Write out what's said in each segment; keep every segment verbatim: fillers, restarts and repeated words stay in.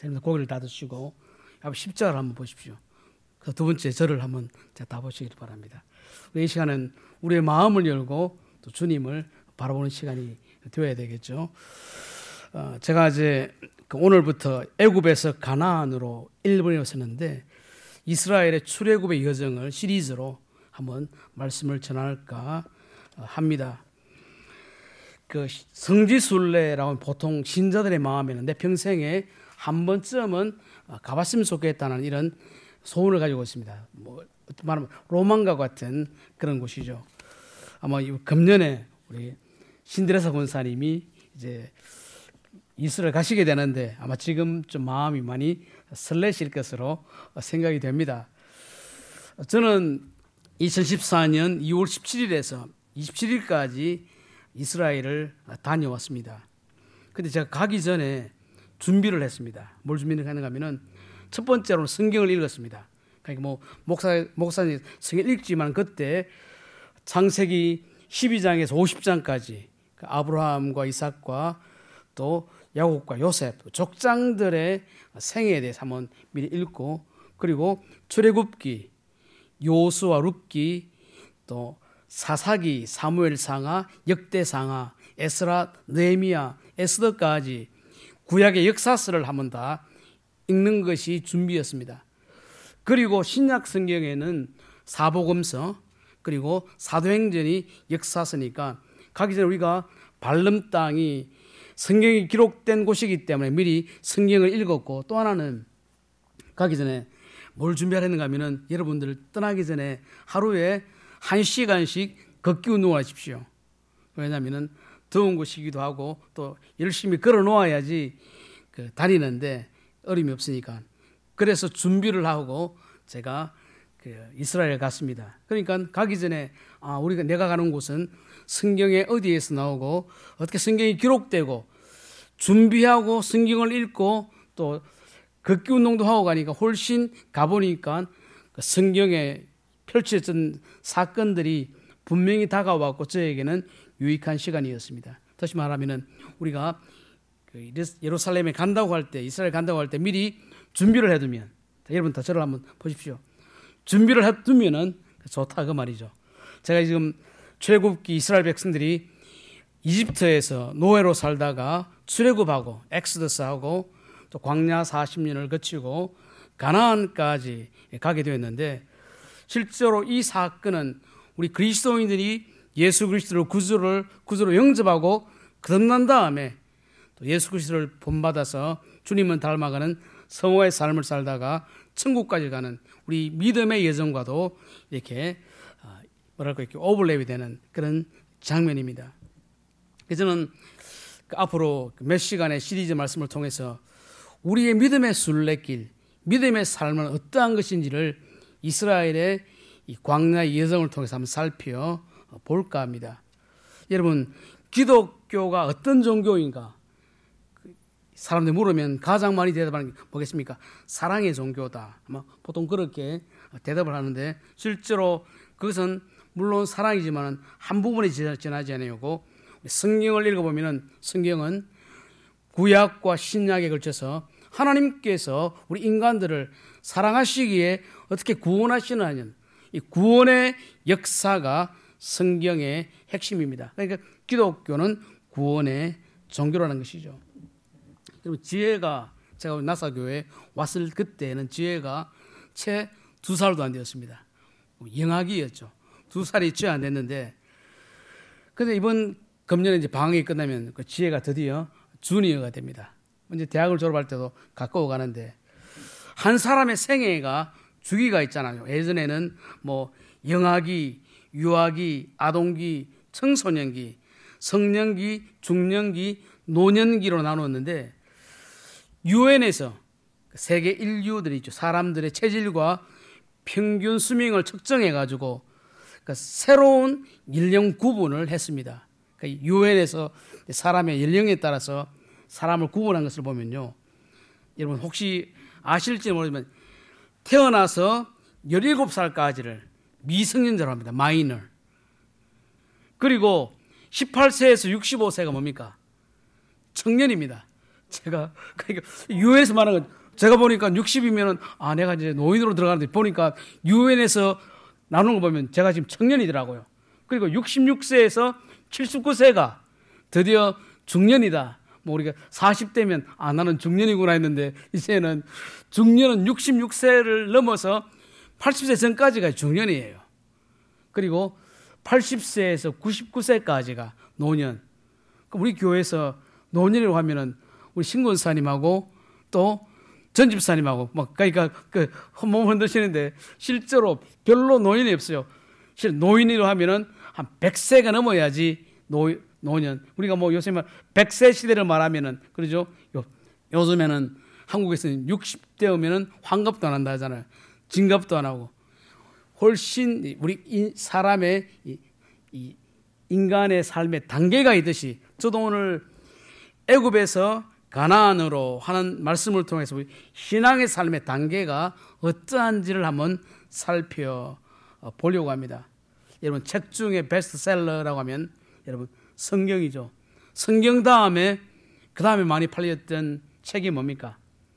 고개를 다 드시고 십자가를 한번 보십시오. 그 두 번째 절을 한번 다 보시길 바랍니다. 이 시간은 우리의 마음을 열고 또 주님을 바라보는 시간이 되어야 되겠죠. 어, 제가 이제 오늘부터 애굽에서 가나안으로 일본에 왔었는데 이스라엘의 출애굽의 여정을 시리즈로 한번 말씀을 전할까 합니다. 그 성지순례라고 보통 신자들의 마음에는 내 평생에 한 번쯤은 가봤으면 좋겠다는 이런 소원을 가지고 있습니다. 뭐 어떻게 말하면 로망과 같은 그런 곳이죠. 아마 금년에 우리 신드레사 권사님이 이제 이스라엘 가시게 되는데 아마 지금 좀 마음이 많이 설레실 것으로 생각이 됩니다. 저는 이천십사 년 이월 십칠일에서 이십칠일까지 이스라엘을 다녀왔습니다. 근데 제가 가기 전에 준비를 했습니다. 뭘 준비를 하는가 하면은 첫 번째로는 성경을 읽었습니다. 그러니까 뭐 목사 목사님 성경 읽지만 그때 창세기 십이 장에서 오십 장까지 아브라함과 이삭과 또 야곱과 요셉 족장들의 생애에 대해서 한번 미리 읽고 그리고 출애굽기, 요수아 룻기, 또 사사기, 사무엘상하, 역대상하, 에스라, 느헤미야, 에스더까지 구약의 역사서를 한번 다 읽는 것이 준비였습니다. 그리고 신약 성경에는 사복음서 그리고 사도행전이 역사서니까 가기 전에 우리가 발름 땅이 성경이 기록된 곳이기 때문에 미리 성경을 읽었고 또 하나는 가기 전에 뭘 준비하려는가 하면은 여러분들 떠나기 전에 하루에 한 시간씩 걷기 운동을 하십시오. 왜냐하면은 더운 곳이기도 하고 또 열심히 걸어 놓아야지 그 다니는데 어림이 없으니까. 그래서 준비를 하고 제가 그 이스라엘 갔습니다. 그러니까 가기 전에 아 우리가 내가 가는 곳은 성경에 어디에서 나오고 어떻게 성경이 기록되고 준비하고 성경을 읽고 또 걷기 운동도 하고 가니까 훨씬 가보니까 성경에 펼쳐진 사건들이 분명히 다가왔고 저에게는 유익한 시간이었습니다. 다시 말하면 우리가 예루살렘에 간다고 할 때 이스라엘 간다고 할 때 미리 준비를 해두면 여러분 다 저를 한번 보십시오. 준비를 해두면은 좋다 그 말이죠. 제가 지금 출애굽기 이스라엘 백성들이 이집트에서 노예로 살다가 출애굽하고 엑스더스하고 또 광야 사십 년을 거치고 가나안까지 가게 되었는데 실제로 이 사건은 우리 그리스도인들이 예수 그리스도를 구주를 구주로 영접하고 거듭난 다음에 또 예수 그리스도를 본받아서 주님을 닮아가는 성화의 삶을 살다가 천국까지 가는 우리 믿음의 여정과도 이렇게 뭐랄까 이렇게 오버랩이 되는 그런 장면입니다. 그래서 저는 앞으로 몇 시간의 시리즈 말씀을 통해서 우리의 믿음의 순례길, 믿음의 삶은 어떠한 것인지를 이스라엘의 이 광야의 여정을 통해서 한번 살펴볼까 합니다. 여러분, 기독교가 어떤 종교인가? 사람들이 물으면 가장 많이 대답하는 게 뭐겠습니까? 사랑의 종교다. 아마 보통 그렇게 대답을 하는데 실제로 그것은 물론 사랑이지만 한 부분에 지나지 않고 성경을 읽어보면 성경은 구약과 신약에 걸쳐서 하나님께서 우리 인간들을 사랑하시기에 어떻게 구원하시느냐는 이 구원의 역사가 성경의 핵심입니다. 그러니까 기독교는 구원의 종교라는 것이죠. 그리고 지혜가 제가 나사교회에 왔을 그때는 지혜가 채 두 살도 안 되었습니다. 영아기였죠. 두 살이 채 안 됐는데 근데 이번 금년에 이제 방학이 끝나면 그 지혜가 드디어 주니어가 됩니다. 이제 대학을 졸업할 때도 가까워 가는데 한 사람의 생애가 주기가 있잖아요. 예전에는 뭐 영아기, 유아기, 아동기, 청소년기, 성년기, 중년기, 노년기로 나누었는데 유엔에서 세계 인류들이 있죠. 사람들의 체질과 평균 수명을 측정해 가지고 그러니까 새로운 연령 구분을 했습니다. 그러니까 유엔에서 사람의 연령에 따라서 사람을 구분한 것을 보면요. 여러분 혹시 아실지 모르지만 태어나서 열일곱 살까지를 미성년자로 합니다. 마이너. 그리고 십팔 세에서 육십오 세가 뭡니까? 청년입니다. 제가 그러니까 유엔에서 말하는 건 제가 보니까 육십이면은 아 내가 이제 노인으로 들어가는데 보니까 유엔에서 나누는 거 보면 제가 지금 청년이더라고요. 그리고 육십육 세에서 칠십구 세가 드디어 중년이다. 뭐 우리가 사십 대면 아 나는 중년이구나 했는데 이제는 중년은 육십육 세를 넘어서 팔십 세 전까지가 중년이에요. 그리고 팔십 세에서 구십구 세까지가 노년. 우리 교회에서 노년이라고 하면은 우리 신권사님하고 또 전집사님하고 막 그러니까 그 몸 흔드시는데 실제로 별로 노인이 없어요. 실 노인이라고 하면은 한 백 세가 넘어야지 노 노년. 우리가 뭐 요새 말 백 세 시대를 말하면은 그러죠. 요 요즘에는 한국에서는 육십 대 오면은 환갑도 안 한다 하잖아요. 진갑도 안 하고 훨씬 우리 사람의 이, 이 인간의 삶의 단계가 있듯이 저도 오늘 애굽에서 가나안으로 하는 말씀을 통해서 우리 신앙의 삶의 단계가 어떠한지를 한번 살펴보려고 합니다. 여러분 책 중에 베스트셀러라고 하면 여러분 성경이죠. 성경 다음에 그 다음에 많이 팔렸던 책이 뭡니까?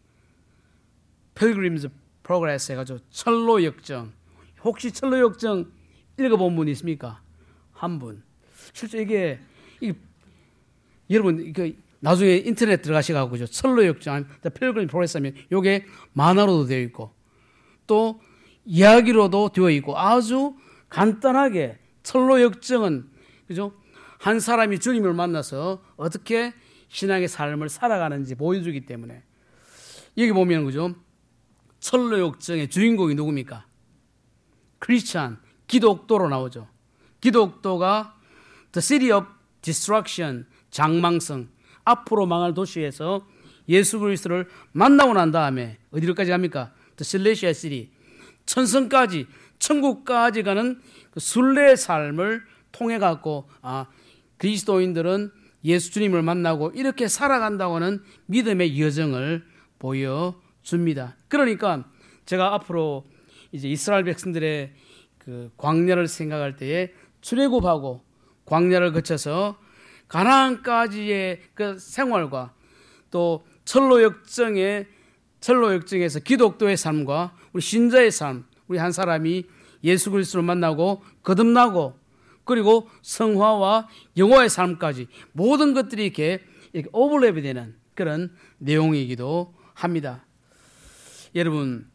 Pilgrim's Progress 해가지고 철로 역정. 혹시 철로 역정 읽어본 분 있습니까? 한 분. 실제 이게, 이게 여러분 이게 나중에 인터넷 들어가셔가지고 철로 역정, 필그림 프로그레스 하면 이게 만화로도 되어 있고 또 이야기로도 되어 있고 아주 간단하게 철로 역정은 그죠? 한 사람이 주님을 만나서 어떻게 신앙의 삶을 살아가는지 보여주기 때문에 여기 보면 그죠? 철로 역정의 주인공이 누굽니까? 크리스찬, 기독도로 나오죠. 기독도가 The City of Destruction, 장망성, 앞으로 망할 도시에서 예수 그리스도를 만나고 난 다음에 어디로까지 갑니까? The Celestial City, 천성까지, 천국까지 가는 그 순례의 삶을 통해 갖고 아 그리스도인들은 예수 주님을 만나고 이렇게 살아간다고는 믿음의 여정을 보여줍니다. 그러니까 제가 앞으로 이제 이스라엘 백성들의 그 광야를 생각할 때에 출애굽하고 광야를 거쳐서 가나안까지의 그 생활과 또 철로 역정의 철로 역정에서 기독도의 삶과 우리 신자의 삶, 우리 한 사람이 예수 그리스도를 만나고 거듭나고 그리고 성화와 영화의 삶까지 모든 것들이 이렇게, 이렇게 오버랩이 되는 그런 내용이기도 합니다. 여러분,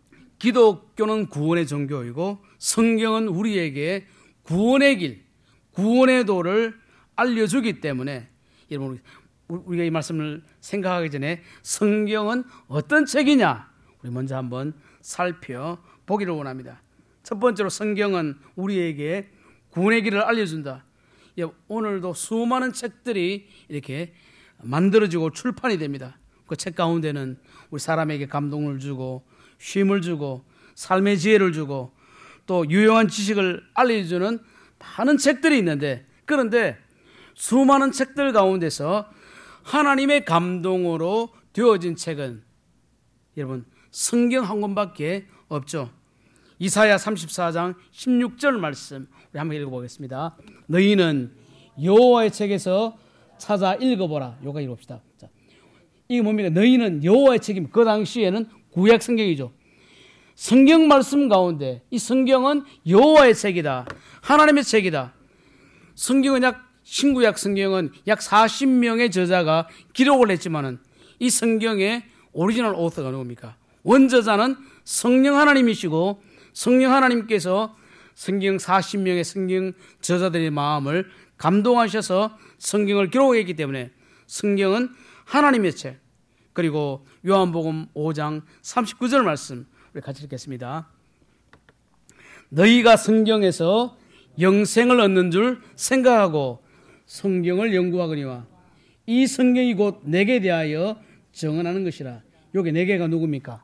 기독교는 구원의 종교이고 성경은 우리에게 구원의 길, 구원의 도를 알려주기 때문에 여러분 우리가 이 말씀을 생각하기 전에 성경은 어떤 책이냐 우리 먼저 한번 살펴보기를 원합니다. 첫 번째로 성경은 우리에게 구원의 길을 알려준다. 오늘도 수많은 책들이 이렇게 만들어지고 출판이 됩니다. 그 책 가운데는 우리 사람에게 감동을 주고 쉼을 주고 삶의 지혜를 주고 또 유용한 지식을 알려주는 많은 책들이 있는데 그런데 수많은 책들 가운데서 하나님의 감동으로 되어진 책은 여러분 성경 한 권밖에 없죠. 이사야 삼십사 장 십육 절 말씀 우리 한번 읽어보겠습니다. 너희는 여호와의 책에서 찾아 읽어보라. 요거 읽어봅시다. 자, 이게 뭡니까? 너희는 여호와의 책임. 그 당시에는 구약 성경이죠. 성경 말씀 가운데 이 성경은 여호와의 책이다. 하나님의 책이다. 성경은 약 신구약 성경은 약 사십 명의 저자가 기록을 했지만은 이 성경의 오리지널 오서가 누굽니까? 원저자는 성령 하나님이시고 성령 하나님께서 성경 사십 명의 성경 저자들의 마음을 감동하셔서 성경을 기록했기 때문에 성경은 하나님의 책. 그리고 요한복음 오 장 삼십구 절 말씀 우리 같이 읽겠습니다. 너희가 성경에서 영생을 얻는 줄 생각하고 성경을 연구하거니와 이 성경이 곧 내게 대하여 증언하는 것이라. 여기 네 개가 누굽니까?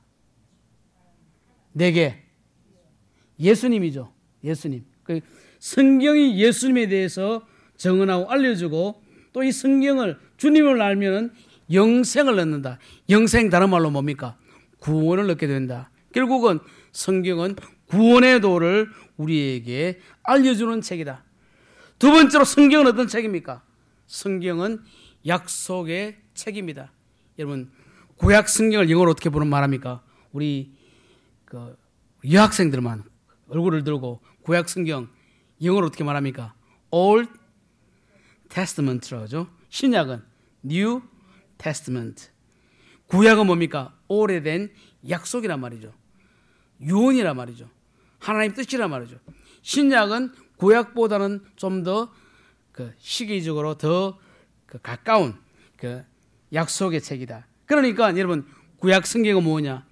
네 개. 예수님이죠. 예수님. 그 성경이 예수님에 대해서 증언하고 알려주고 또 이 성경을 주님을 알면은 영생을 얻는다. 영생 다른 말로 뭡니까? 구원을 얻게 된다. 결국은 성경은 구원의 도를 우리에게 알려주는 책이다. 두 번째로 성경은 어떤 책입니까? 성경은 약속의 책입니다. 여러분 구약 성경을 영어로 어떻게 보는 말합니까? 우리 그 여학생들만 얼굴을 들고 구약 성경 영어로 어떻게 말합니까? Old Testament라고 하죠. 신약은 New Testament. 구약은 뭡니까? 오래된 약속이란 말이죠. 유언이란 말이죠. 하나님 뜻이란 말이죠. 신약은 구약보다는 좀 더 그 시기적으로 더 그 가까운 그 약속의 책이다. 그러니까 여러분 구약 성경은 뭐냐?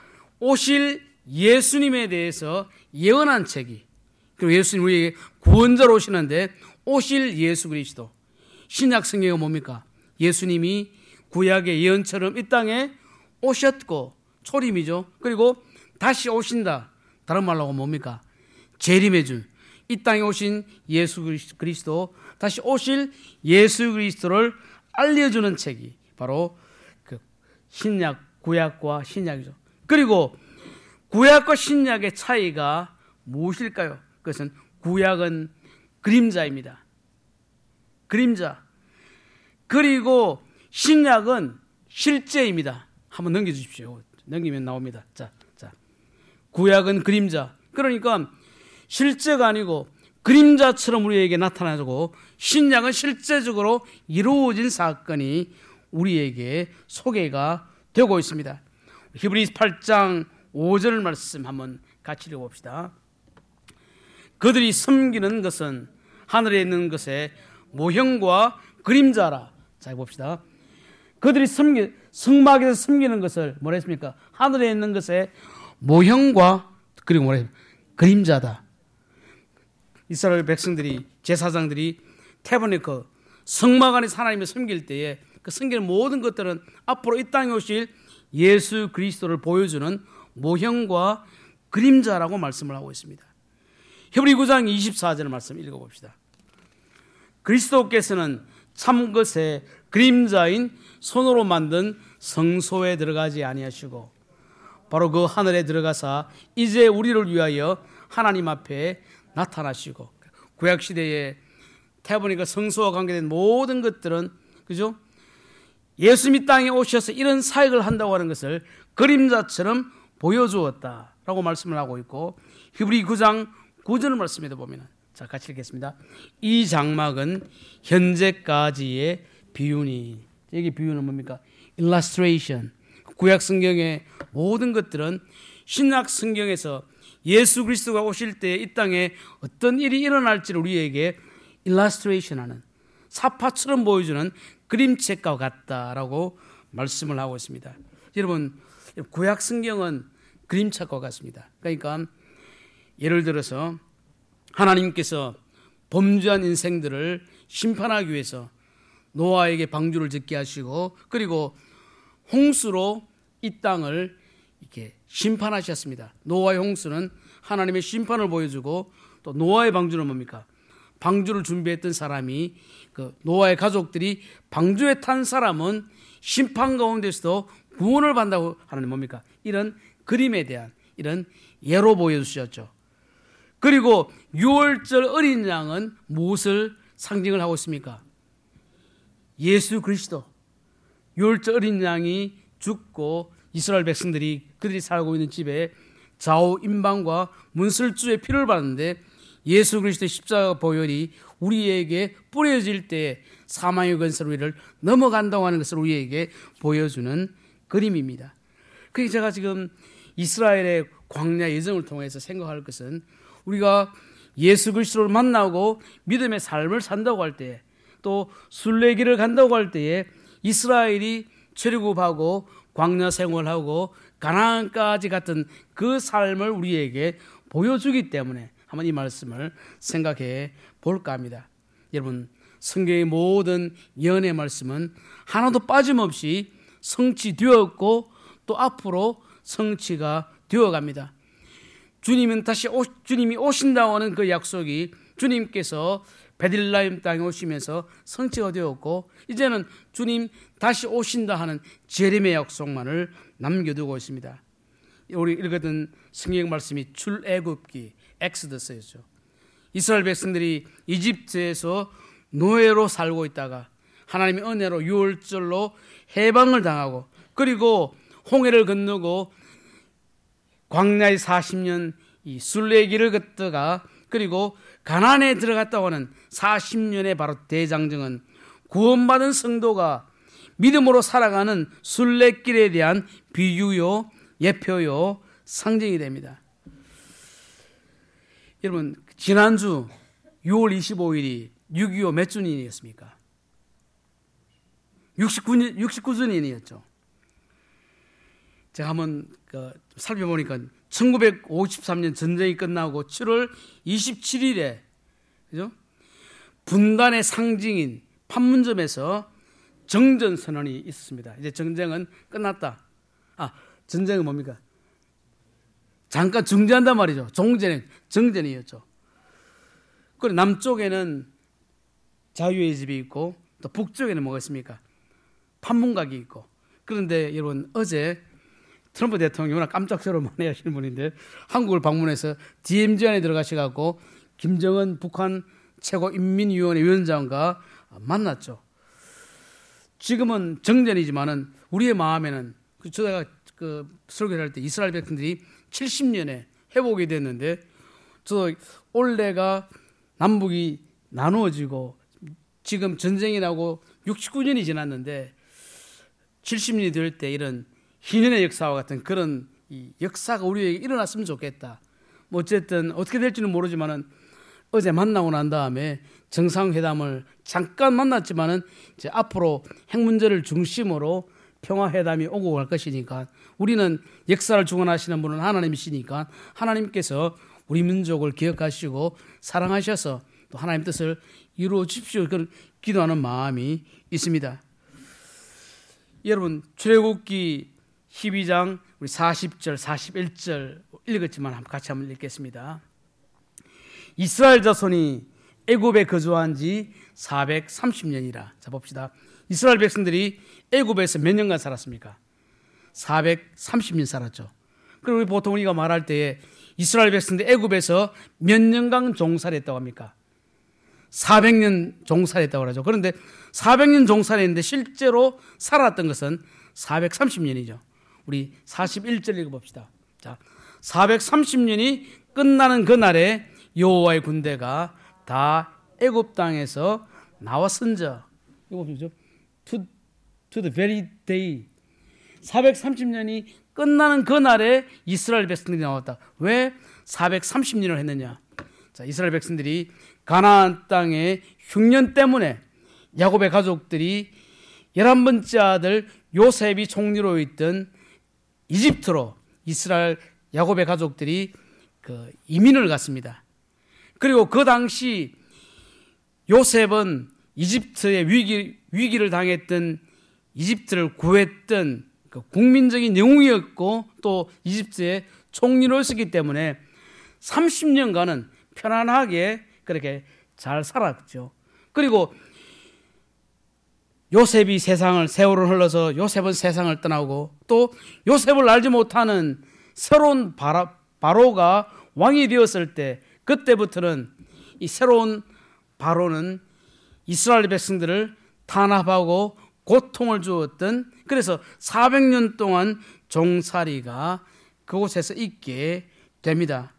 오실 예수님에 대해서 예언한 책이, 그리고 예수님 우리에게 구원자로 오시는데 오실 예수 그리스도. 신약 성경은 뭡니까? 예수님이 구약의 예언처럼 이 땅에 오셨고, 초림이죠. 그리고 다시 오신다. 다른 말로 하면 뭡니까? 재림해 준, 이 땅에 오신 예수 그리스도, 다시 오실 예수 그리스도를 알려주는 책이 바로 그 신약, 구약과 신약이죠. 그리고 구약과 신약의 차이가 무엇일까요? 그것은 구약은 그림자입니다. 그림자. 그리고 신약은 실제입니다. 한번 넘겨주십시오. 넘기면 나옵니다. 자, 자. 구약은 그림자. 그러니까 실제가 아니고 그림자처럼 우리에게 나타나고, 신약은 실제적으로 이루어진 사건이 우리에게 소개가 되고 있습니다. 히브리서 팔 장 오 절 말씀 한번 같이 읽어봅시다. 그들이 섬기는 것은 하늘에 있는 것의 모형과 그림자라. 자, 봅시다. 그들이 섬기, 성막에서 섬기는 것을 뭐라 했습니까? 하늘에 있는 것의 모형과, 그리고 뭐라 했습니까? 그림자다. 이스라엘 백성들이, 제사장들이 태버네커 성막 안에서 하나님을 섬길 때에 그 섬기는 모든 것들은 앞으로 이 땅에 오실 예수 그리스도를 보여주는 모형과 그림자라고 말씀을 하고 있습니다. 히브리 구 장 이십사 절 말씀 읽어봅시다. 그리스도께서는 참것의 그림자인 손으로 만든 성소에 들어가지 아니하시고 바로 그 하늘에 들어가사 이제 우리를 위하여 하나님 앞에 나타나시고, 구약시대에 태보니까 성소와 관계된 모든 것들은, 그죠? 예수님이 땅에 오셔서 이런 사역을 한다고 하는 것을 그림자처럼 보여주었다라고 말씀을 하고 있고, 히브리 구 장 구 절 말씀에도 보면, 자, 같이 읽겠습니다. 이 장막은 현재까지의 비유니. 여기 비유는 뭡니까? illustration. 구약 성경의 모든 것들은 신약 성경에서 예수 그리스도가 오실 때 이 땅에 어떤 일이 일어날지를 우리에게 illustration하는, 사파처럼 보여주는 그림책과 같다라고 말씀을 하고 있습니다. 여러분, 구약 성경은 그림책과 같습니다. 그러니까 예를 들어서 하나님께서 범죄한 인생들을 심판하기 위해서 노아에게 방주를 짓게 하시고, 그리고 홍수로 이 땅을 이렇게 심판하셨습니다. 노아의 홍수는 하나님의 심판을 보여주고, 또 노아의 방주는 뭡니까? 방주를 준비했던 사람이, 그 노아의 가족들이 방주에 탄 사람은 심판 가운데서도 구원을 받는다고 하는 뭡니까? 이런 그림에 대한 이런 예로 보여주셨죠. 그리고 유월절 어린 양은 무엇을 상징을 하고 있습니까? 예수 그리스도. 유월절 어린 양이 죽고 이스라엘 백성들이 그들이 살고 있는 집에 좌우 임방과 문설주의 피를 받는데, 예수 그리스도의 십자가 보혈이 우리에게 뿌려질 때 사망의 권세로 우리를 넘어간다고 하는 것을 우리에게 보여주는 그림입니다. 그래서 제가 지금 이스라엘의 광야 여정을 통해서 생각할 것은, 우리가 예수 그리스도를 만나고 믿음의 삶을 산다고 할 때, 또 순례길을 간다고 할 때에 이스라엘이 출애굽하고 광야 생활하고 가나안까지 갔던 그 삶을 우리에게 보여주기 때문에 한번 이 말씀을 생각해 볼까 합니다. 여러분, 성경의 모든 예언의 말씀은 하나도 빠짐없이 성취되었고 또 앞으로 성취가 되어갑니다. 주님은 다시 오, 주님이 오신다고 하는 그 약속이 주님께서 베들레헴 땅에 오시면서 성취가 되었고, 이제는 주님 다시 오신다 하는 재림의 약속만을 남겨두고 있습니다. 우리 읽었던 성경 말씀이 출애굽기, 엑스더스였죠. 이스라엘 백성들이 이집트에서 노예로 살고 있다가 하나님의 은혜로 유월절로 해방을 당하고 그리고 홍해를 건너고 광야의 사십 년 이 순례길을 걷다가 그리고 가나안에 들어갔다고 하는 사십 년의 바로 대장정은 구원받은 성도가 믿음으로 살아가는 순례길에 대한 비유요, 예표요, 상징이 됩니다. 여러분, 지난주 유월 이십오일이 육이오 몇 주년이었습니까? 육십구 년, 육십구 주년이었죠. 제가 한번 그 살펴보니까 천구백오십삼 년 전쟁이 끝나고 칠월 이십칠일에 그죠? 분단의 상징인 판문점에서 정전 선언이 있었습니다. 이제 전쟁은 끝났다. 아, 전쟁은 뭡니까? 잠깐 중지한단 말이죠. 종전은 정전이었죠. 그리고 남쪽에는 자유의 집이 있고 또 북쪽에는 뭐가 있습니까? 판문각이 있고. 그런데 여러분 어제 트럼프 대통령이 워낙 깜짝처럼 많이 하시는 분인데 한국을 방문해서 디엠지 안에 들어가셔갖고 김정은 북한 최고인민위원회 위원장과 만났죠. 지금은 정전이지만은 우리의 마음에는 제가 그 설교를 할 때 이스라엘 백성들이 칠십 년에 회복이 됐는데 저도 올해가 남북이 나누어지고 지금 전쟁이 나고 육십구 년이 지났는데 칠십 년이 될 때 이런 희년의 역사와 같은 그런 이 역사가 우리에게 일어났으면 좋겠다. 뭐 어쨌든 어떻게 될지는 모르지만은 어제 만나고 난 다음에 정상회담을 잠깐 만났지만은 이제 앞으로 핵 문제를 중심으로 평화회담이 오고 갈 것이니까 우리는 역사를 주관하시는 분은 하나님이시니까 하나님께서 우리 민족을 기억하시고 사랑하셔서 또 하나님 뜻을 이루어 주십시오. 그런 기도하는 마음이 있습니다. 여러분 출애굽기 십이 장 우리 사십 절 사십일 절 읽었지만 같이 한번 읽겠습니다. 이스라엘 자손이 애굽에 거주한 지 사백삼십 년이라. 자 봅시다. 이스라엘 백성들이 애굽에서 몇 년간 살았습니까? 사백삼십 년 살았죠. 그리고 우리 보통 우리가 말할 때에 이스라엘 백성들이 애굽에서 몇 년간 종살이했다고 합니까? 사백 년 종살이했다고 하죠. 그런데 사백 년 종살이했는데 실제로 살았던 것은 사백삼십 년이죠. 우리 사십일 절 읽어봅시다. 자, 사백삼십 년이 끝나는 그날에 여호와의 군대가 다 애굽 땅에서 나왔은저. 이거 보시죠. To, to the very day. 사백삼십 년이 끝나는 그날에 이스라엘 백성들이 나왔다. 왜 사백삼십 년을 했느냐? 자, 이스라엘 백성들이 가나안 땅의 흉년 때문에 야곱의 가족들이 열한 번째 아들 요셉이 총리로 있던 이집트로 이스라엘 야곱의 가족들이 그 이민을 갔습니다. 그리고 그 당시 요셉은 이집트의 위기, 위기를 당했던 이집트를 구했던 그 국민적인 영웅이었고 또 이집트의 총리로 있었기 때문에 삼십 년간은 편안하게 그렇게 잘 살았죠. 그리고 요셉이 세상을 세월을 흘러서 요셉은 세상을 떠나고 또 요셉을 알지 못하는 새로운 바라, 바로가 왕이 되었을 때 그때부터는 이 새로운 바로는 이스라엘 백성들을 탄압하고 고통을 주었던 그래서 사백 년 동안 종살이가 그곳에서 있게 됩니다.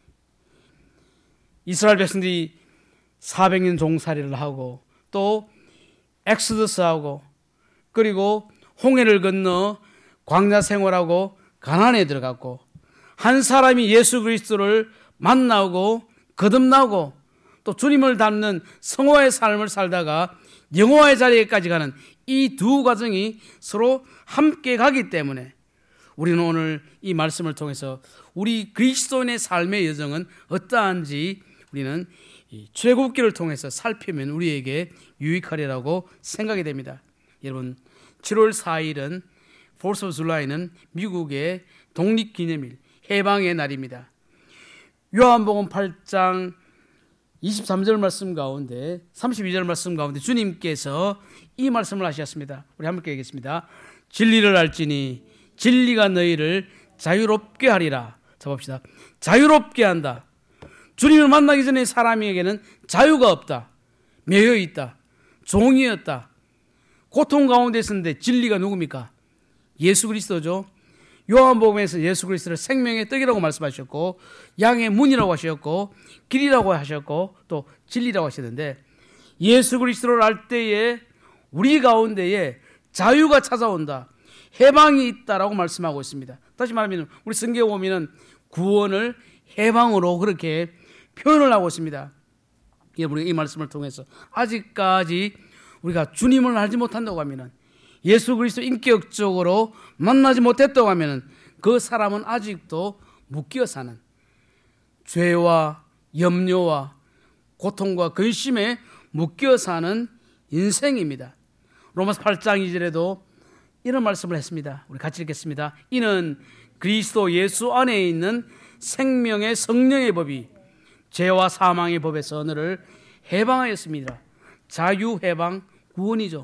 이스라엘 백성들이 사백 년 종살이를 하고 또 엑소더스하고 그리고 홍해를 건너 광야 생활하고 가나안에 들어갔고 한 사람이 예수 그리스도를 만나고 거듭나고 또 주님을 닮는 성화의 삶을 살다가 영화의 자리에까지 가는 이 두 과정이 서로 함께 가기 때문에 우리는 오늘 이 말씀을 통해서 우리 그리스도인의 삶의 여정은 어떠한지 우리는 이 출애굽기를 통해서 살피면 우리에게 유익하리라고 생각이 됩니다. 여러분 칠월 사일은 포스 오브 줄라이는 미국의 독립기념일 해방의 날입니다. 요한복음 팔 장 이십삼 절 말씀 가운데 삼십이 절 말씀 가운데 주님께서 이 말씀을 하셨습니다. 우리 함께 읽겠습니다. 진리를 알지니 진리가 너희를 자유롭게 하리라. 자 봅시다. 자유롭게 한다. 주님을 만나기 전에 사람에게는 자유가 없다. 매여 있다. 종이었다. 고통 가운데 있었는데 진리가 누굽니까? 예수 그리스도죠. 요한복음에서 예수 그리스도를 생명의 떡이라고 말씀하셨고, 양의 문이라고 하셨고, 길이라고 하셨고, 또 진리라고 하셨는데, 예수 그리스도를 알 때에 우리 가운데에 자유가 찾아온다, 해방이 있다라고 말씀하고 있습니다. 다시 말하면 우리 성경에 보면은 구원을 해방으로 그렇게 표현을 하고 있습니다. 우리가 이 말씀을 통해서 아직까지 우리가 주님을 알지 못한다고 하면은, 예수 그리스도 인격적으로 만나지 못했다고 하면은 그 사람은 아직도 묶여 사는, 죄와 염려와 고통과 근심에 묶여 사는 인생입니다. 로마서 팔 장 이 절에도 이런 말씀을 했습니다. 우리 같이 읽겠습니다. 이는 그리스도 예수 안에 있는 생명의 성령의 법이 죄와 사망의 법에서 너를 해방하였습니다. 자유, 해방, 구원이죠.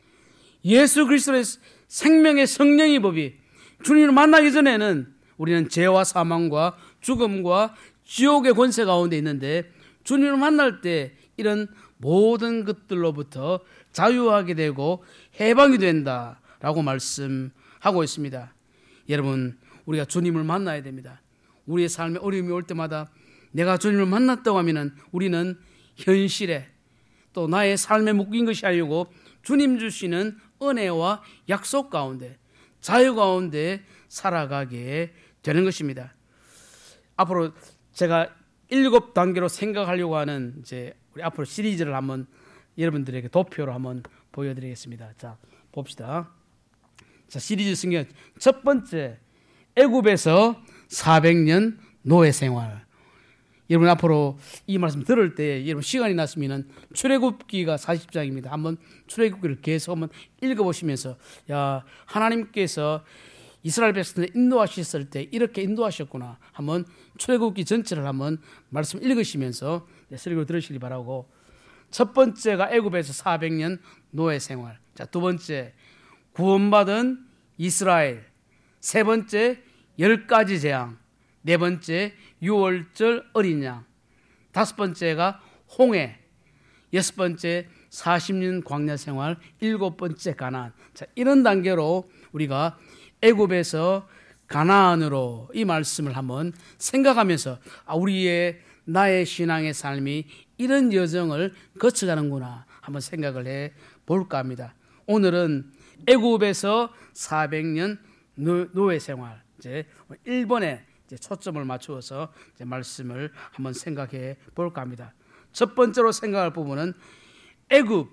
예수 그리스도의 생명의 성령의 법이, 주님을 만나기 전에는 우리는 죄와 사망과 죽음과 지옥의 권세 가운데 있는데, 주님을 만날 때 이런 모든 것들로부터 자유하게 되고 해방이 된다라고 말씀하고 있습니다. 여러분, 우리가 주님을 만나야 됩니다. 우리의 삶에 어려움이 올 때마다 내가 주님을 만났다고 하면은 우리는 현실에, 또 나의 삶에 묶인 것이 아니고 주님 주시는 은혜와 약속 가운데, 자유 가운데 살아가게 되는 것입니다. 앞으로 제가 일곱 단계로 생각하려고 하는 이제 우리 앞으로 시리즈를 한번 여러분들에게 도표로 한번 보여드리겠습니다. 자, 봅시다. 자, 시리즈 성경 첫 번째, 애굽에서 사백 년 노예 생활. 여러분 앞으로 이 말씀 들을 때 여러분 시간이 났으면 출애굽기가 사십 장입니다. 한번 출애굽기를 계속 한번 읽어보시면서, 야, 하나님께서 이스라엘 백성을 인도하셨을 때 이렇게 인도하셨구나, 한번 출애굽기 전체를 한번 말씀 읽으시면서 설교 들으시기 바라고, 첫 번째가 애굽에서 사백 년 노예 생활. 자, 두 번째, 구원받은 이스라엘. 세 번째, 열 가지 재앙. 네 번째, 유월절 어린 양. 다섯 번째가 홍해. 여섯 번째, 사십 년 광야 생활. 일곱 번째, 가나안. 자, 이런 단계로 우리가 애굽에서 가나안으로 이 말씀을 한번 생각하면서, 아, 우리의 나의 신앙의 삶이 이런 여정을 거쳐가는구나 한번 생각을 해 볼까 합니다. 오늘은 애굽에서 사백 년 노예 생활, 이제 일 번에 이제 초점을 맞추어서 이제 말씀을 한번 생각해 볼까 합니다. 첫 번째로 생각할 부분은 애굽,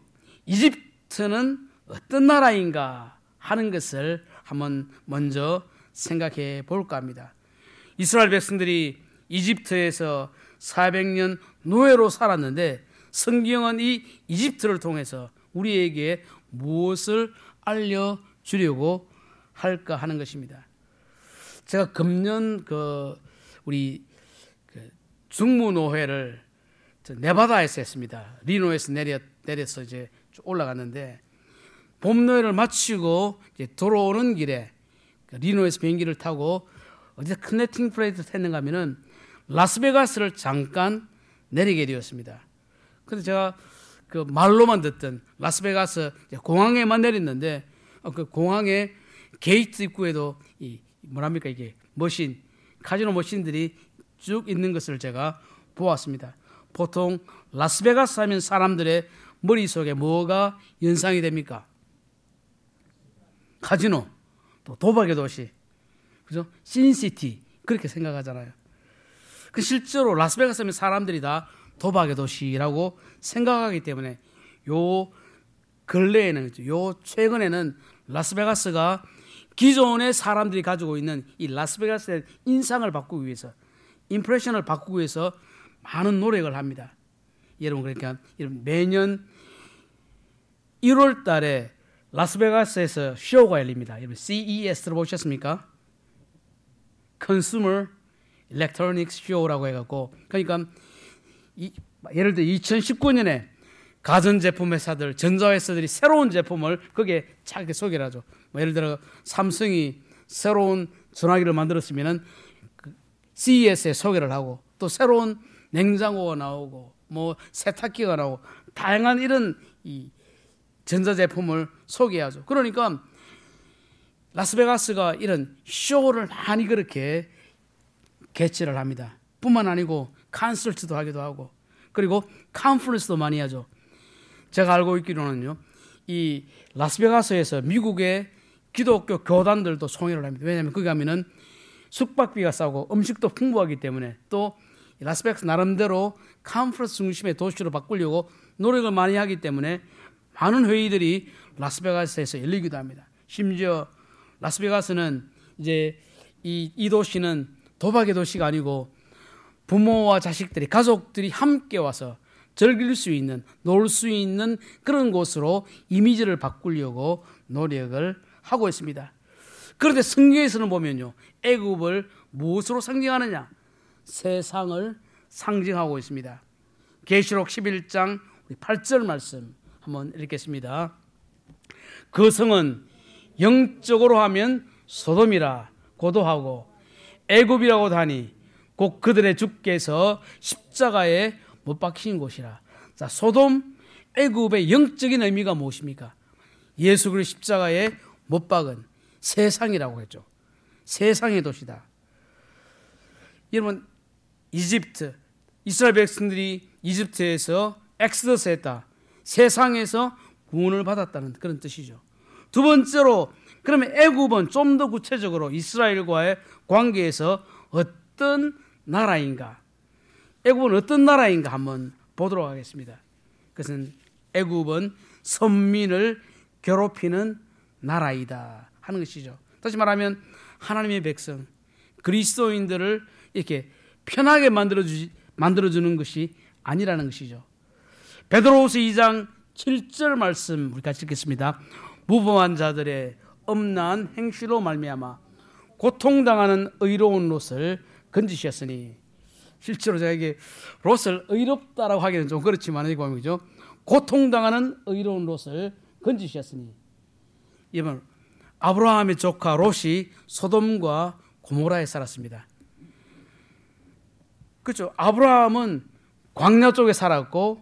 이집트는 어떤 나라인가 하는 것을 한번 먼저 생각해 볼까 합니다. 이스라엘 백성들이 이집트에서 사백 년 노예로 살았는데, 성경은 이 이집트를 통해서 우리에게 무엇을 알려주려고 할까 하는 것입니다. 제가 금년 그 우리 그 중무노회를 네바다에서 했습니다. 리노에서 내려, 내려서 이제 올라갔는데, 봄노회를 마치고 이제 돌아오는 길에 리노에서 비행기를 타고 어디서 커넥팅 플레이트 했는가 하면은 라스베가스를 잠깐 내리게 되었습니다. 그래서 제가 그 말로만 듣던 라스베가스 공항에만 내렸는데, 그 공항의 게이트 입구에도 이 뭐랍니까, 이게 머신, 카지노 머신들이 쭉 있는 것을 제가 보았습니다. 보통 라스베가스 하면 사람들의 머릿속에 뭐가 연상이 됩니까? 카지노, 또 도박의 도시, 그죠? 신시티, 그렇게 생각하잖아요. 그 실제로 라스베가스 하면 사람들이 다 도박의 도시라고 생각하기 때문에 요 근래에는, 요 최근에는 라스베가스가 기존의 사람들이 가지고 있는 이 라스베가스의 인상을 바꾸기 위해서, 임프레션을 바꾸기 위해서 많은 노력을 합니다. 여러분, 그러니까 매년 일월 달에 라스베가스에서 쇼가 열립니다. 여러분 씨이에스 들어보셨습니까? Consumer Electronics Show라고 해갖고, 그러니까 이, 예를 들어 이천십구 년에 가전제품 회사들, 전자회사들이 새로운 제품을 거기에 차게 소개를 하죠. 뭐 예를 들어 삼성이 새로운 전화기를 만들었으면은 그 씨이에스에 소개를 하고, 또 새로운 냉장고가 나오고, 뭐 세탁기가 나오고, 다양한 이런 이 전자제품을 소개하죠. 그러니까 라스베가스가 이런 쇼를 많이 그렇게 개최를 합니다. 뿐만 아니고 콘서트도 하기도 하고, 그리고 컨퍼런스도 많이 하죠. 제가 알고 있기로는요, 이 라스베가스에서 미국의 기독교 교단들도 총회를 합니다. 왜냐하면 거기 가면은 숙박비가 싸고 음식도 풍부하기 때문에, 또 라스베가스 나름대로 컨퍼런스 중심의 도시로 바꾸려고 노력을 많이 하기 때문에 많은 회의들이 라스베가스에서 열리기도 합니다. 심지어 라스베가스는 이제 이, 이 도시는 도박의 도시가 아니고 부모와 자식들이, 가족들이 함께 와서 즐길 수 있는, 놀 수 있는 그런 곳으로 이미지를 바꾸려고 노력을 하고 있습니다. 그런데 성경에서는 보면요, 애굽을 무엇으로 상징하느냐? 세상을 상징하고 있습니다. 계시록 십일 장 팔 절 말씀 한번 읽겠습니다. 그 성은 영적으로 하면 소돔이라 고도하고 애굽이라고 하니 곧 그들의 주께서 십자가에 못 박히신 곳이라. 자, 소돔, 애굽의 영적인 의미가 무엇입니까? 예수 그리스도 십자가에 못 박은 세상이라고 했죠. 세상의 도시다. 여러분, 이집트, 이스라엘 백성들이 이집트에서 엑스더스 했다. 세상에서 구원을 받았다는 그런 뜻이죠. 두 번째로, 그러면 애굽은 좀 더 구체적으로 이스라엘과의 관계에서 어떤 나라인가? 애굽은 어떤 나라인가 한번 보도록 하겠습니다. 그것은 애굽은 선민을 괴롭히는 나라이다 하는 것이죠. 다시 말하면 하나님의 백성, 그리스도인들을 이렇게 편하게 만들어주지, 만들어주는 것이 아니라는 것이죠. 베드로후서 이 장 칠 절 말씀 우리 같이 읽겠습니다. 무범한 자들의 엄난 행실로 말미암아 고통당하는 의로운 롯을 건지셨으니, 실제로 제가 이게 롯을 의롭다라고 하기는 좀 그렇지만 이거 보면죠, 고통당하는 의로운 롯을 건지셨으니, 이번 아브라함의 조카 롯이 소돔과 고모라에 살았습니다. 그렇죠. 아브라함은 광야 쪽에 살았고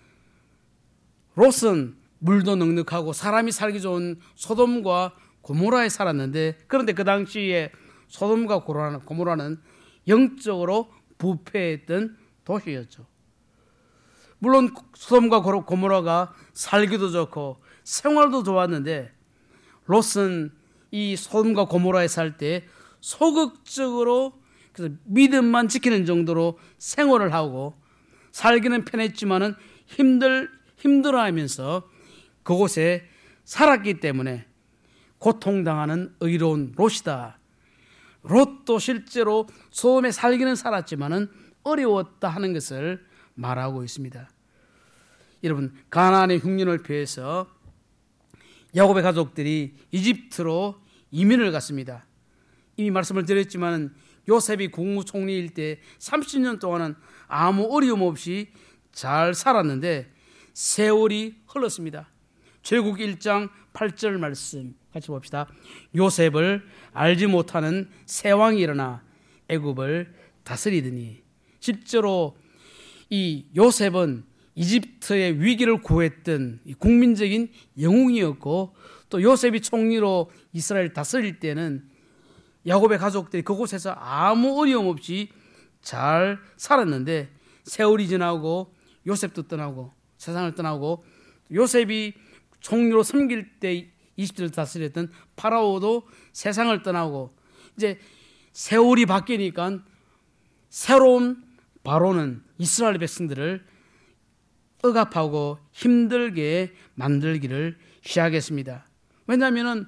롯은 물도 넉넉하고 사람이 살기 좋은 소돔과 고모라에 살았는데, 그런데 그 당시에 소돔과 고모라는 영적으로 부패했던 도시였죠. 물론 소돔과 고모라가 살기도 좋고 생활도 좋았는데, 롯은 이 소돔과 고모라에 살 때 소극적으로 그래서 믿음만 지키는 정도로 생활을 하고 살기는 편했지만은 힘들 힘들어하면서 그곳에 살았기 때문에 고통당하는 의로운 롯이다. 롯도 실제로 소돔에 살기는 살았지만은 어려웠다 하는 것을 말하고 있습니다. 여러분, 가나안의 흉년을 피해서 야곱의 가족들이 이집트로 이민을 갔습니다. 이미 말씀을 드렸지만 요셉이 국무총리일 때 삼십 년 동안은 아무 어려움 없이 잘 살았는데 세월이 흘렀습니다. 출애굽 일 장 팔 절 말씀 같이 봅시다. 요셉을 알지 못하는 새 왕이 일어나 애굽을 다스리더니, 실제로 이 요셉은 이집트의 위기를 구했던 국민적인 영웅이었고, 또 요셉이 총리로 이스라엘 다스릴 때는 야곱의 가족들이 그곳에서 아무 어려움 없이 잘 살았는데, 세월이 지나고 요셉도 떠나고 세상을 떠나고, 요셉이 총리로 섬길 때 이집트를 다스렸던 파라오도 세상을 떠나고, 이제 세월이 바뀌니까 새로운 바로는 이스라엘 백성들을 억압하고 힘들게 만들기를 시작했습니다. 왜냐하면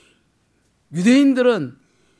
유대인들은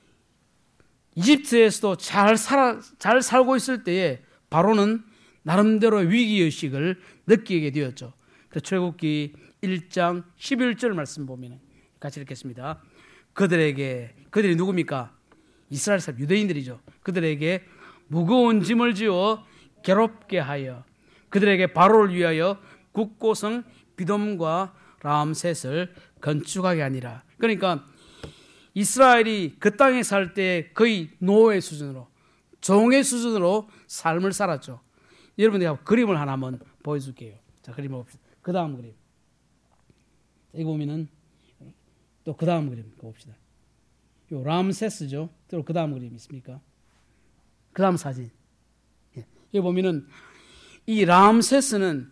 이집트에서도 잘 살아, 잘 살고 있을 때에 바로는 나름대로 위기의식을 느끼게 되었죠. 그래서 출애굽기 일 장 십일 절 말씀 보면 같이 읽겠습니다. 그들에게, 그들이 누굽니까? 이스라엘 사람 유대인들이죠. 그들에게 무거운 짐을 지어 괴롭게 하여 그들에게 바로를 위하여 국고성 비돔과 람셋을 건축하게 하니라. 그러니까 이스라엘이 그 땅에 살 때 거의 노예 수준으로, 종의 수준으로 삶을 살았죠. 여러분들이 그림을 하나 한번 보여줄게요. 자, 그림을 봅시다. 그 다음 그림. 여기 보면은 또 그 다음 그림 봅시다. 요 람세스죠. 또 그 다음 그림 있습니까? 그 다음 사진. 예. 여기 보면은 이 람세스는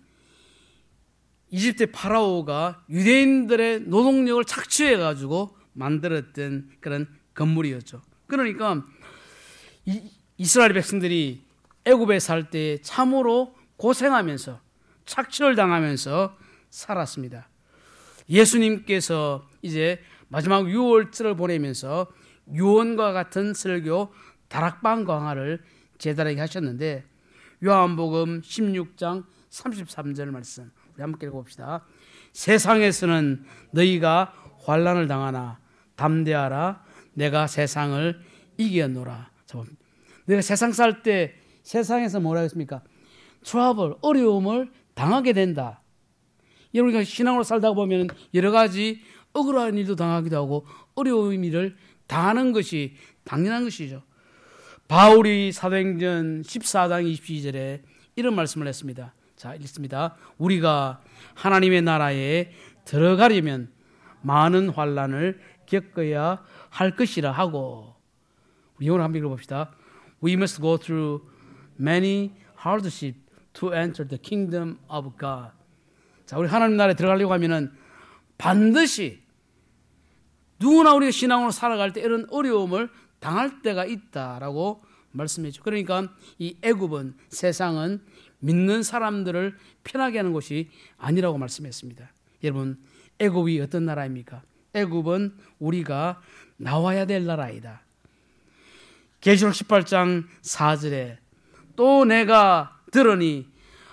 이집트 파라오가 유대인들의 노동력을 착취해 가지고 만들었던 그런 건물이었죠. 그러니까 이, 이스라엘 백성들이 애굽에 살 때 참으로 고생하면서 착취를 당하면서 살았습니다. 예수님께서 이제 마지막 유월절을 보내면서 유언과 같은 설교 다락방 강화를 제자에게 하셨는데 요한복음 십육 장 삼십삼 절 말씀 우리 함께 읽어봅시다. 세상에서는 너희가 환난을 당하나 담대하라 내가 세상을 이겼노라. 너희가 세상 살 때 세상에서 뭐라 했습니까? 트러블, 어려움을 당하게 된다. 여러분이 신앙으로 살다 보면 여러 가지 억울한 일도 당하기도 하고 어려운 일을 당하는 것이 당연한 것이죠. 바울이 사도행전 십사 장 이십이 절에 이런 말씀을 했습니다. 자, 읽습니다. 우리가 하나님의 나라에 들어가려면 많은 환난을 겪어야 할 것이라 하고 우리 영어로 한번 읽어봅시다. We must go through many hardships to enter the kingdom of God. 자, 우리 하나님 나라에 들어가려고 하면은 반드시 누구나 우리가 신앙으로 살아갈 때 이런 어려움을 당할 때가 있다라고 말씀해주죠. 그러니까 이 애굽은 세상은 믿는 사람들을 편하게 하는 곳이 아니라고 말씀했습니다. 여러분, 애굽이 어떤 나라입니까? 애굽은 우리가 나와야 될 나라이다. 계시록 십팔 장 사 절에 또 내가 들으니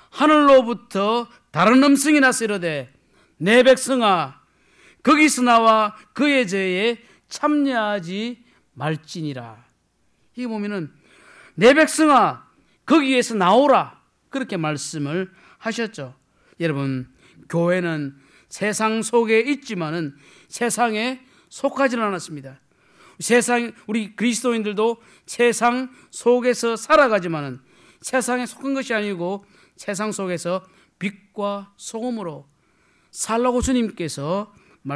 하늘로부터 다른 음성이 나서 이르되 내 백성아 거기서 나와 그의 죄에 참여하지 말지니라. 이게 보면은 내 백성아 거기에서 나오라 그렇게 말씀을 하셨죠. 여러분, 교회는 세상 속에 있지만은 세상에 속하지는 않았습니다. 세상 우리 그리스도인들도 세상 속에서 살아가지만은 세상에 속한 것이 아니고 세상 속에서 빛과 소금으로 살라고 주님께서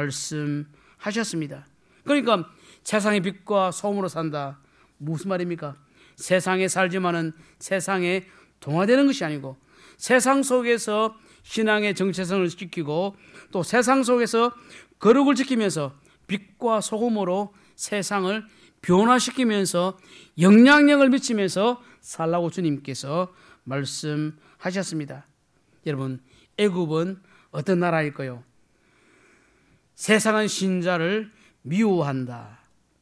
말씀하셨습니다. 그러니까 세상의 빛과 소금으로 산다. 무슨 말입니까? 세상에 살지만은 세상에 동화되는 것이 아니고 세상 속에서 신앙의 정체성을 지키고 또 세상 속에서 거룩을 지키면서 빛과 소금으로 세상을 변화시키면서 영향력을 미치면서 살라고 주님께서 말씀하셨습니다. 여러분, 애굽은 어떤 나라일까요? 세상은 신자를 미워한다.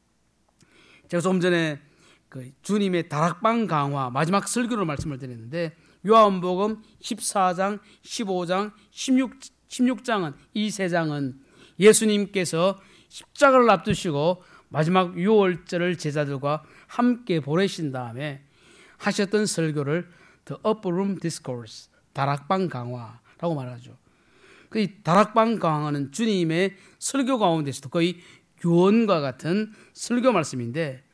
제가 조금 전에 그 주님의 다락방 강화 마지막 설교로 말씀을 드렸는데 요한복음 십사 장, 십오 장, 십육, 십육 장은 이 세 장은 예수님께서 십자가를 앞두시고 마지막 유월절을 제자들과 함께 보내신 다음에 하셨던 설교를 The Upper Room Discourse, 다락방 강화라고 말하죠. 그 다락방 강화는 주님의 설교 가운데서도 거의 유언과 같은 설교 말씀인데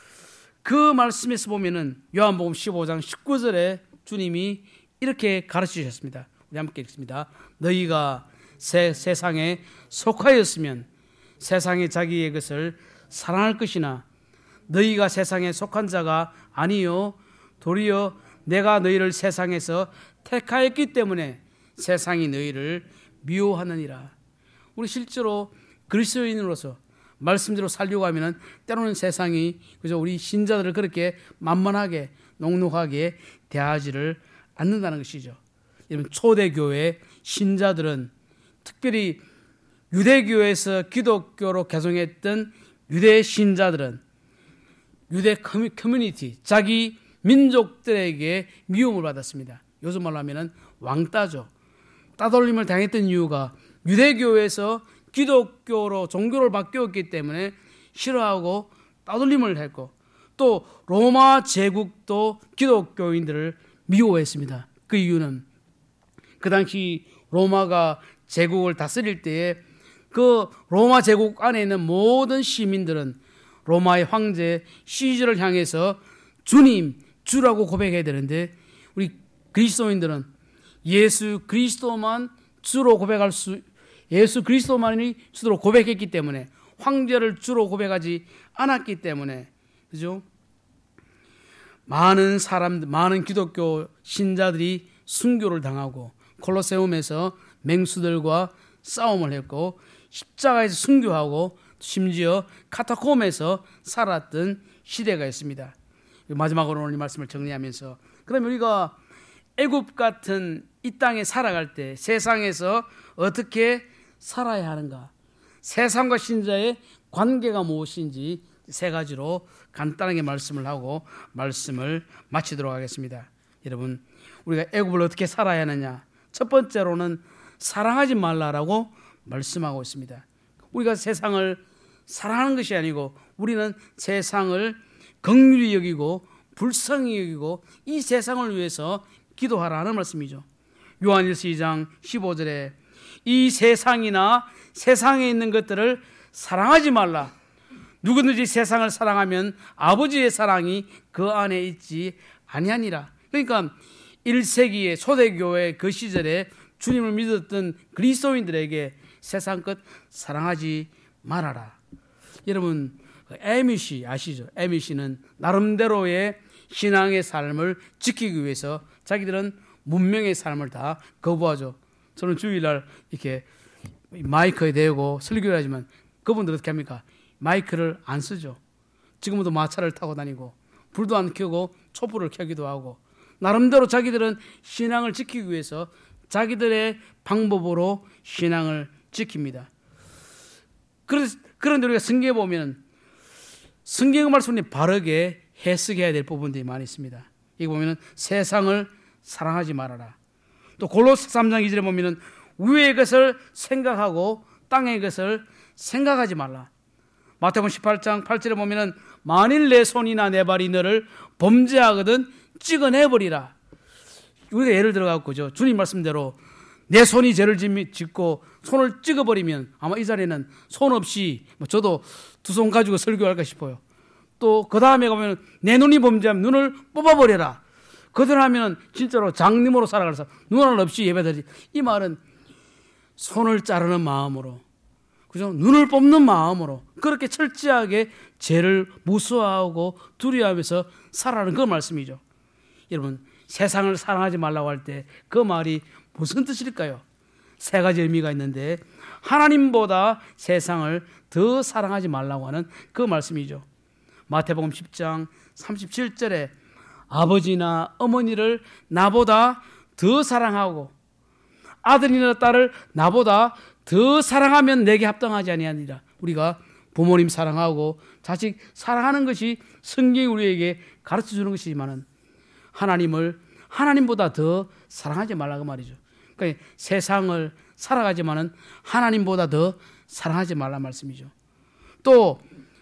그 말씀에서 보면은 요한복음 십오 장 십구 절에 주님이 이렇게 가르치셨습니다. 우리 함께 읽습니다. 너희가 새, 세상에 속하였으면 세상이 자기의 것을 사랑할 것이나 너희가 세상에 속한 자가 아니요 도리어 내가 너희를 세상에서 택하였기 때문에 세상이 너희를 미워하느니라. 우리 실제로 그리스도인으로서 말씀대로 살려고 하면은 때로는 세상이 그저 우리 신자들을 그렇게 만만하게 녹록하게 대하지를 않는다는 것이죠. 여러분, 초대교회 신자들은 특별히 유대교에서 기독교로 개종했던 유대 신자들은 유대 커뮤니티, 자기 민족들에게 미움을 받았습니다. 요즘 말로 하면은 왕따죠. 따돌림을 당했던 이유가 유대교에서 기독교로 종교를 바뀌었기 때문에 싫어하고 따돌림을 했고 또 로마 제국도 기독교인들을 미워했습니다. 그 이유는 그 당시 로마가 제국을 다스릴 때에 그 로마 제국 안에 있는 모든 시민들은 로마의 황제 시저를 향해서 주님, 주라고 고백해야 되는데 우리 그리스도인들은 예수 그리스도만 주로 고백할 수 예수 그리스도만이 주로 고백했기 때문에, 황제를 주로 고백하지 않았기 때문에, 그죠? 많은 사람들, 많은 기독교 신자들이 순교를 당하고 콜로세움에서 맹수들과 싸움을 했고 십자가에서 순교하고 심지어 카타콤에서 살았던 시대가 있습니다. 마지막으로 오늘 이 말씀을 정리하면서, 그러면 우리가 애굽 같은 이 땅에 살아갈 때 세상에서 어떻게 살아야 하는가, 세상과 신자의 관계가 무엇인지 세 가지로 간단하게 말씀을 하고 말씀을 마치도록 하겠습니다. 여러분, 우리가 애굽을 어떻게 살아야 하느냐, 첫 번째로는 사랑하지 말라라고 말씀하고 있습니다. 우리가 세상을 사랑하는 것이 아니고 우리는 세상을 긍휼히 여기고 불쌍히 여기고 이 세상을 위해서 기도하라는 말씀이죠. 요한일서 이 장 십오 절에 이 세상이나 세상에 있는 것들을 사랑하지 말라. 누구든지 세상을 사랑하면 아버지의 사랑이 그 안에 있지 아니하니라. 그러니까 일 세기의 초대교회 그 시절에 주님을 믿었던 그리스도인들에게 세상 것 사랑하지 말아라. 여러분, 에미시 아시죠? 에미시는 나름대로의 신앙의 삶을 지키기 위해서 자기들은 문명의 삶을 다 거부하죠. 저는 주일날 이렇게 마이크에 대고 설교를 하지만 그분들 어떻게 합니까? 마이크를 안 쓰죠. 지금도 마차를 타고 다니고 불도 안 켜고 촛불을 켜기도 하고 나름대로 자기들은 신앙을 지키기 위해서 자기들의 방법으로 신앙을 지킵니다. 그런데 우리가 성경에 보면 성경의 말씀을 바르게 해석해야 될 부분들이 많이 있습니다. 여기 보면 세상을 사랑하지 말아라. 또 골로새 삼 장 이 절에 보면 위의 것을 생각하고 땅의 것을 생각하지 말라. 마태복음 십팔 장 팔 절에 보면 만일 내 손이나 내 발이 너를 범죄하거든 찍어내버리라. 우리가 예를 들어갖고죠, 주님 말씀대로 내 손이 죄를 짓고 손을 찍어버리면 아마 이 자리에는 손 없이 저도 두 손 가지고 설교할까 싶어요. 또 그 다음에 가면 내 눈이 범죄하면 눈을 뽑아버려라. 그들 하면 진짜로 장님으로 살아가서 눈 하나 없이 예배드리지. 이 말은 손을 자르는 마음으로, 그죠? 눈을 뽑는 마음으로 그렇게 철저하게 죄를 무수하고 두려워하면서 살아가는 그 말씀이죠. 여러분, 세상을 사랑하지 말라고 할 때 그 말이 무슨 뜻일까요? 세 가지 의미가 있는데 하나님보다 세상을 더 사랑하지 말라고 하는 그 말씀이죠. 마태복음 십 장 삼십칠 절에 아버지나 어머니를 나보다 더 사랑하고 아들이나 딸을 나보다 더 사랑하면 내게 합당하지 아니하니라. 우리가 부모님 사랑하고 자식 사랑하는 것이 성경이 우리에게 가르쳐주는 것이지만은 하나님을 하나님보다 더 사랑하지 말라고 말이죠. 그러니까 세상을 살아가지만은 하나님보다 더 사랑하지 말라 말씀이죠. 또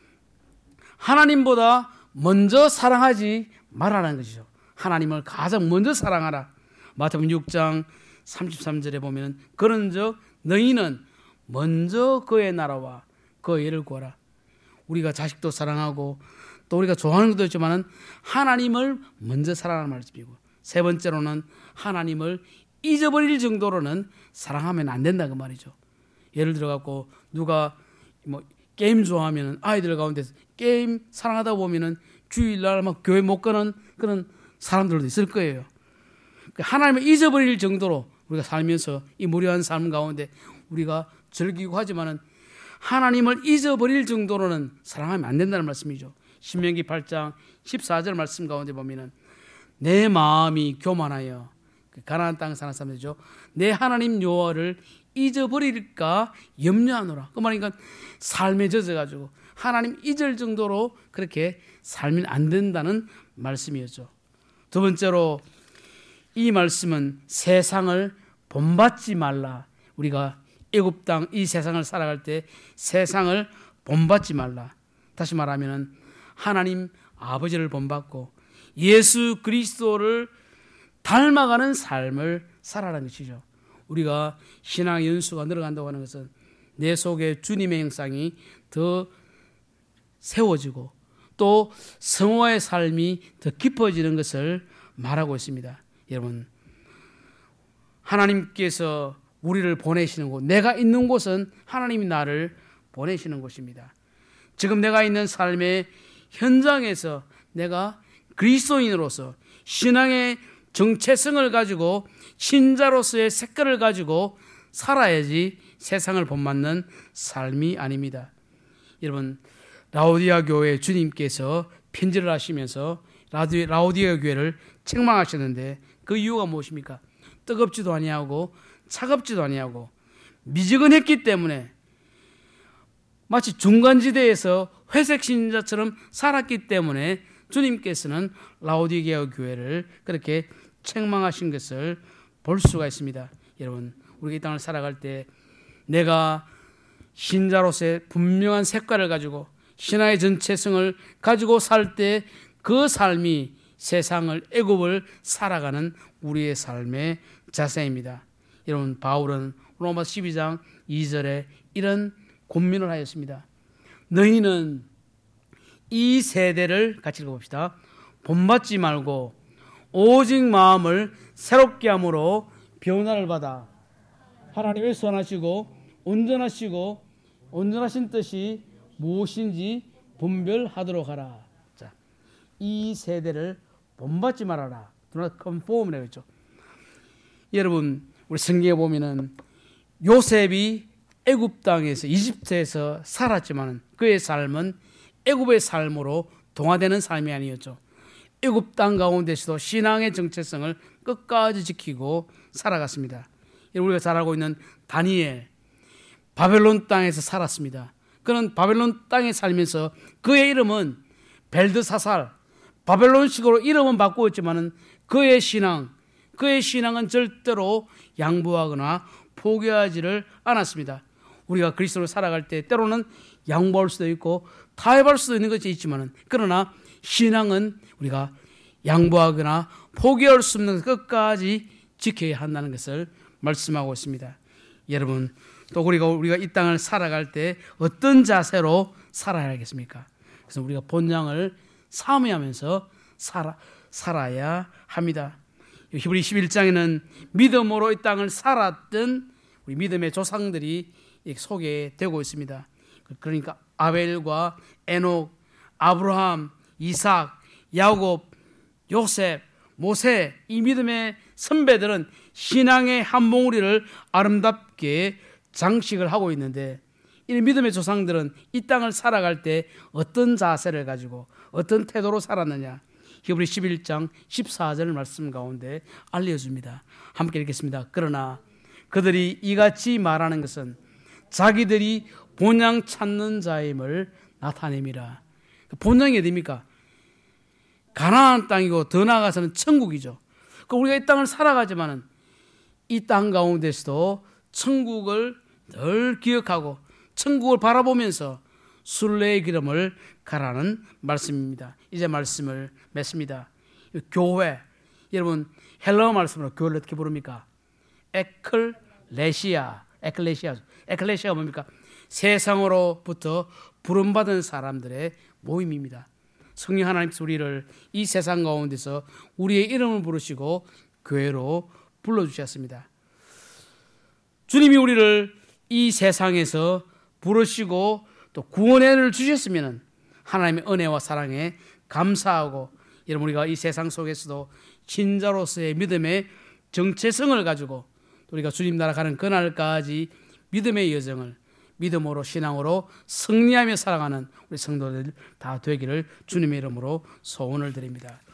하나님보다 먼저 사랑하지 말라는 것이죠. 하나님을 가장 먼저 사랑하라. 마태복음 육 장 삼십삼 절에 보면 그런즉 너희는 먼저 그의 나라와 그의 의를 구하라. 우리가 자식도 사랑하고 또 우리가 좋아하는 것도 있지만은 하나님을 먼저 사랑하는 말씀이고, 세 번째로는 하나님을 잊어버릴 정도로는 사랑하면 안 된다 그 말이죠. 예를 들어 갖고 누가 뭐 게임 좋아하면 아이들 가운데서 게임 사랑하다 보면은 주일날 막 교회 못 가는 그런 사람들도 있을 거예요. 하나님을 잊어버릴 정도로 우리가 살면서 이 무료한 삶 가운데 우리가 즐기고 하지만은 하나님을 잊어버릴 정도로는 사랑하면 안 된다는 말씀이죠. 신명기 팔 장 십사 절 말씀 가운데 보면은 내 마음이 교만하여, 가나안 땅 사는 사람들이죠, 내 하나님 여호와를 잊어버릴까 염려하노라. 그 말이니까 삶에 젖어가지고 하나님 잊을 정도로 그렇게 살면 안 된다는 말씀이었죠. 두 번째로 이 말씀은 세상을 본받지 말라. 우리가 애굽 땅 이 세상을 살아갈 때 세상을 본받지 말라. 다시 말하면 하나님 아버지를 본받고 예수 그리스도를 닮아가는 삶을 살아가는 것이죠. 우리가 신앙 연수가 늘어간다고 하는 것은 내 속에 주님의 형상이 더 세워지고 또 성화의 삶이 더 깊어지는 것을 말하고 있습니다. 여러분, 하나님께서 우리를 보내시는 곳, 내가 있는 곳은 하나님이 나를 보내시는 곳입니다. 지금 내가 있는 삶의 현장에서 내가 그리스도인으로서 신앙의 정체성을 가지고 신자로서의 색깔을 가지고 살아야지 세상을 본받는 삶이 아닙니다. 여러분, 라오디아 교회 주님께서 편지를 하시면서 라오디아 교회를 책망하셨는데 그 이유가 무엇입니까? 뜨겁지도 아니하고 차갑지도 아니하고 미지근했기 때문에 마치 중간지대에서 회색 신자처럼 살았기 때문에 주님께서는 라오디게아 교회를 그렇게 책망하신 것을 볼 수가 있습니다. 여러분, 우리가 이 땅을 살아갈 때 내가 신자로서의 분명한 색깔을 가지고 신화의 전체성을 가지고 살 때 그 삶이 세상을, 애굽을 살아가는 우리의 삶의 자세입니다. 여러분, 바울은 로마서 십이 장 이 절에 이런 권면을 하였습니다. 너희는 이 세대를 같이 읽어봅시다. 본받지 말고 오직 마음을 새롭게 함으로 변화를 받아 하나님의 선하시고 온전하시고 온전하신 뜻이 무엇인지 분별하도록 하라. 자, 이 세대를 본받지 말아라. Do not conform이라고 했죠. 여러분, 우리 성경에 보면은 요셉이 애굽 땅에서, 이집트에서 살았지만 그의 삶은 애굽의 삶으로 동화되는 삶이 아니었죠. 애굽 땅 가운데서도 신앙의 정체성을 끝까지 지키고 살아갔습니다. 우리가 잘 알고 있는 다니엘, 바벨론 땅에서 살았습니다. 그는 바벨론 땅에 살면서 그의 이름은 벨드사살, 바벨론식으로 이름은 바꾸었지만 그의 신앙, 그의 신앙은 절대로 양보하거나 포기하지를 않았습니다. 우리가 그리스도로 살아갈 때 때로는 양보할 수도 있고 타협할 수도 있는 것이 있지만, 그러나 신앙은 우리가 양보하거나 포기할 수 없는 끝까지 지켜야 한다는 것을 말씀하고 있습니다. 여러분, 또 우리가 우리가 이 땅을 살아갈 때 어떤 자세로 살아야겠습니까? 그래서 우리가 본향을 사모하면서 살아, 살아야 합니다. 히브리 십일 장에는 믿음으로 이 땅을 살았던 우리 믿음의 조상들이 소개되고 있습니다. 그러니까 아벨과 에녹, 아브라함, 이삭, 야곱, 요셉, 모세, 이 믿음의 선배들은 신앙의 한 몽우리를 아름답게 장식을 하고 있는데, 이 믿음의 조상들은 이 땅을 살아갈 때 어떤 자세를 가지고 어떤 태도로 살았느냐, 히브리 십일 장 십사 절 말씀 가운데 알려줍니다. 함께 읽겠습니다. 그러나 그들이 이같이 말하는 것은 자기들이 본향 찾는 자임을 나타냅니다. 본향이 어디입니까? 가나안 땅이고 더 나아가서는 천국이죠. 우리가 이 땅을 살아가지만은 이 땅 가운데서도 천국을 늘 기억하고 천국을 바라보면서 순례의 기름을 가라는 말씀입니다. 이제 말씀을 맺습니다. 교회, 여러분 헬라어 말씀으로 교회를 어떻게 부릅니까? 에클레시아, 에클레시아, 에클레시아가 뭡니까? 세상으로부터 부름받은 사람들의 모임입니다. 성령 하나님께서 우리를 이 세상 가운데서 우리의 이름을 부르시고 교회로 불러주셨습니다. 주님이 우리를 이 세상에서 부르시고 또 구원의 은혜를 주셨으면 하나님의 은혜와 사랑에 감사하고, 여러분 우리가 이 세상 속에서도 신자로서의 믿음의 정체성을 가지고 우리가 주님 나라 가는 그날까지 믿음의 여정을 믿음으로 신앙으로 승리하며 살아가는 우리 성도들 다 되기를 주님의 이름으로 소원을 드립니다.